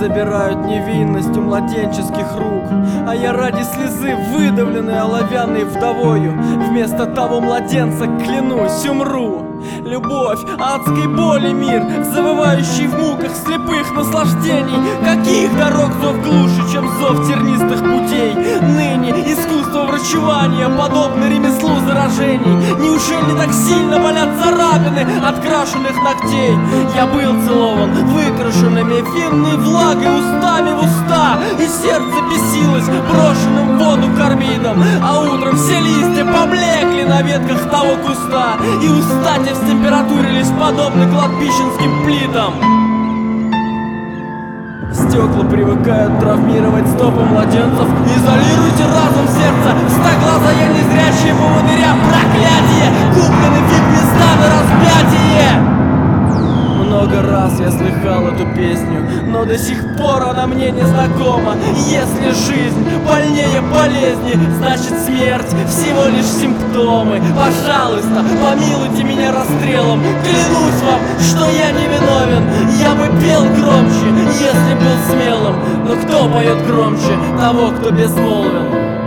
забирают невинность у младенческих рук, а я ради слезы, выдавленной оловянной вдовою, вместо того младенца, клянусь, умру. Любовь, адской боли мир, завывающий в муках слепых наслаждений. Каких дорог зов глуше, чем зов тернистых путей? Ныне искусство врачевания подобно ремеслу заражений. Неужели так сильно болят царапины от крашенных ногтей? Я был целован выкрашенными винной влагой устами в уста, и сердце бесилось брошенным в воду карбидом. А утром все листья поблекли на ветках того куста, и устать в температуре лишь подобны кладбищенским плитам. Стекла привыкают травмировать стопы младенцев. Изолируйте разум сердца, стоглаза я незрячие поводыря. Проклятие, куплены вип-места на распятие. Много раз я слыхал эту песню, но до сих пор она мне не знакома. Если жизнь больнее болезни, значит смерть всего лишь симптомы. Пожалуйста, помилуйте меня расстрелом. Клянусь вам, что я не виновен. Я бы пел громче, если был смелым. Но кто поет громче того, кто безмолвен?